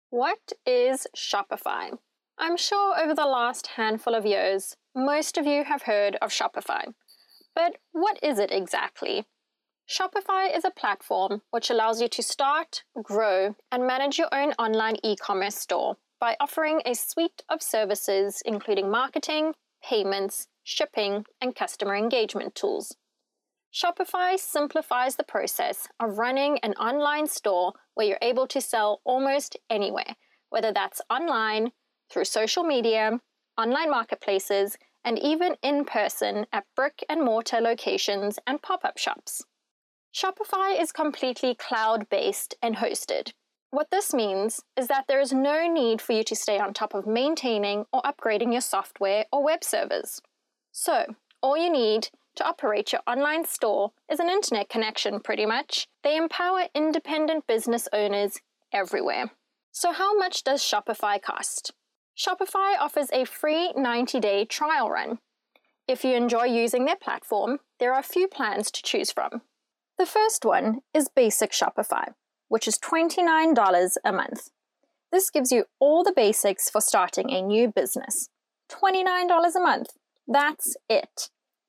What is Shopify? I'm sure over the last handful of years, most of you have heard of Shopify. But what is it exactly? Shopify is a platform which allows you to start, grow, and manage your own online e-commerce store by offering a suite of services including marketing, payments, shipping, and customer engagement tools. Shopify simplifies the process of running an online store where you're able to sell almost anywhere, whether that's online, through social media, online marketplaces, and even in person at brick and mortar locations and pop-up shops. Shopify is completely cloud-based and hosted. What this means is that there is no need for you to stay on top of maintaining or upgrading your software or web servers. So, all you need to operate your online store is an internet connection pretty much. They empower independent business owners everywhere. So how much does Shopify cost? Shopify offers a free 90-day trial run. If you enjoy using their platform, there are a few plans to choose from. The first one is Basic Shopify, which is $29 a month. This gives you all the basics for starting a new business. $29 a month. That's it.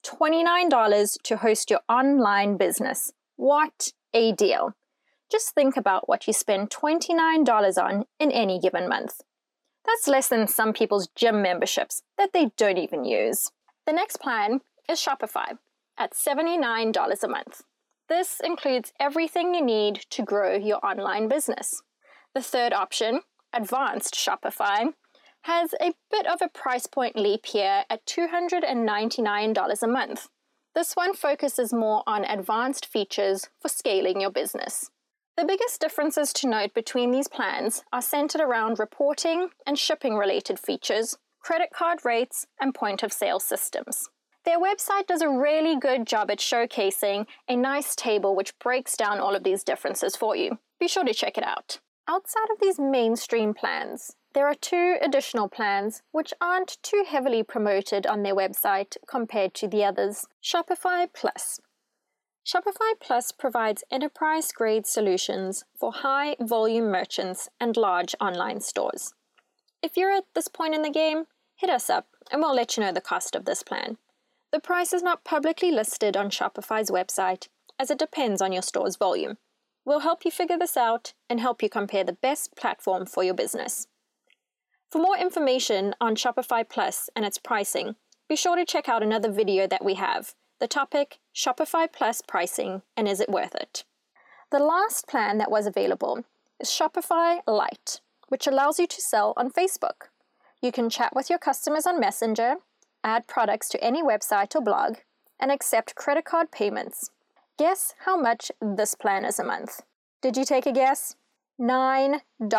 $29 to host your online business. What a deal. Just think about what you spend $29 on in any given month. That's less than some people's gym memberships that they don't even use. The next plan is Shopify at $79 a month. This includes everything you need to grow your online business. The third option, Advanced Shopify, has a bit of a price point leap here at $299 a month. This one focuses more on advanced features for scaling your business. The biggest differences to note between these plans are centered around reporting and shipping related features, credit card rates, and point of sale systems. Their website does a really good job at showcasing a nice table which breaks down all of these differences for you. Be sure to check it out. Outside of these mainstream plans, there are two additional plans which aren't too heavily promoted on their website compared to the others. Shopify Plus. Shopify Plus provides enterprise-grade solutions for high-volume merchants and large online stores. If you're at this point in the game, hit us up and we'll let you know the cost of this plan. The price is not publicly listed on Shopify's website as it depends on your store's volume. We'll help you figure this out and help you compare the best platform for your business. For more information on Shopify Plus and its pricing, be sure to check out another video that we have. The topic, Shopify Plus pricing and is it worth it? The last plan that was available is Shopify Lite, which allows you to sell on Facebook. You can chat with your customers on Messenger, add products to any website or blog, and accept credit card payments. Guess how much this plan is a month? Did you take a guess? $9.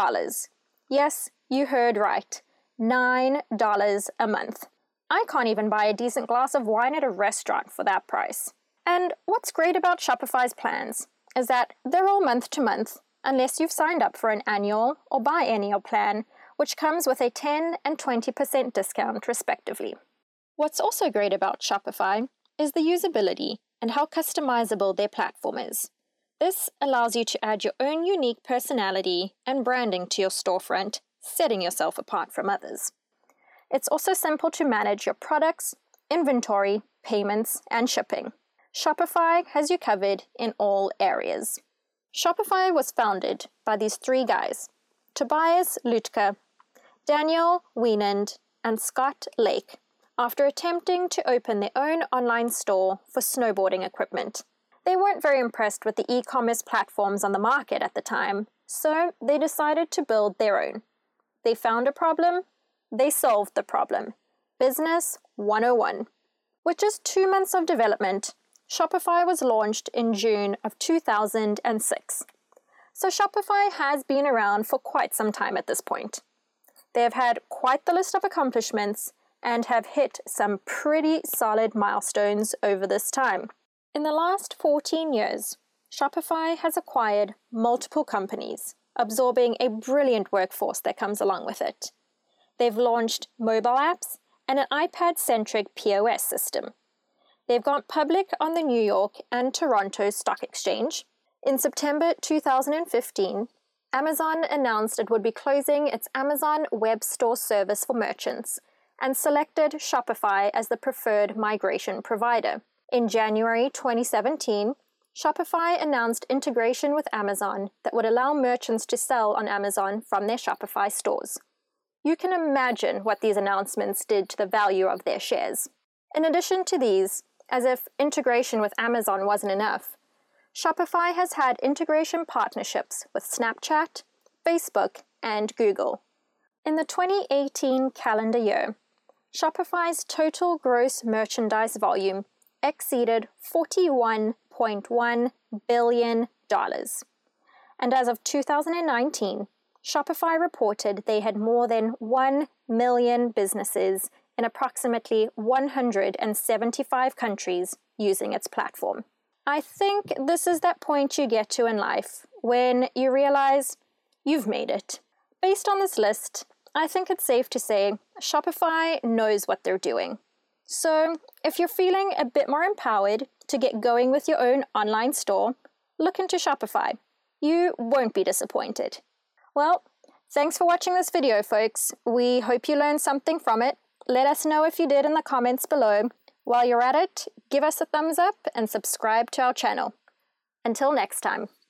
Yes, you heard right. $9 a month. I can't even buy a decent glass of wine at a restaurant for that price. And what's great about Shopify's plans is that they're all month to month, unless you've signed up for an annual or biennial plan, which comes with a 10% and 20% discount respectively. What's also great about Shopify is the usability and how customizable their platform is. This allows you to add your own unique personality and branding to your storefront, setting yourself apart from others. It's also simple to manage your products, inventory, payments, and shipping. Shopify has you covered in all areas. Shopify was founded by these three guys, Tobias Lütke, Daniel Wienand, and Scott Lake, after attempting to open their own online store for snowboarding equipment. They weren't very impressed with the e-commerce platforms on the market at the time, so they decided to build their own. They found a problem, they solved the problem. Business 101. With just 2 months of development, Shopify was launched in June of 2006. So Shopify has been around for quite some time at this point. They have had quite the list of accomplishments and have hit some pretty solid milestones over this time. In the last 14 years, Shopify has acquired multiple companies, absorbing a brilliant workforce that comes along with it. They've launched mobile apps and an iPad-centric POS system. They've gone public on the New York and Toronto Stock Exchange. In September 2015, Amazon announced it would be closing its Amazon Web Store service for merchants and selected Shopify as the preferred migration provider. In January 2017, Shopify announced integration with Amazon that would allow merchants to sell on Amazon from their Shopify stores. You can imagine what these announcements did to the value of their shares. In addition to these, as if integration with Amazon wasn't enough, Shopify has had integration partnerships with Snapchat, Facebook, and Google. In the 2018 calendar year, Shopify's total gross merchandise volume exceeded $41.1 billion. And as of 2019, Shopify reported they had more than 1 million businesses in approximately 175 countries using its platform. I think this is that point you get to in life when you realize you've made it. Based on this list, I think it's safe to say Shopify knows what they're doing. So if you're feeling a bit more empowered to get going with your own online store, look into Shopify. You won't be disappointed. Well, thanks for watching this video, folks. We hope you learned something from it. Let us know if you did in the comments below. While you're at it, give us a thumbs up and subscribe to our channel. Until next time.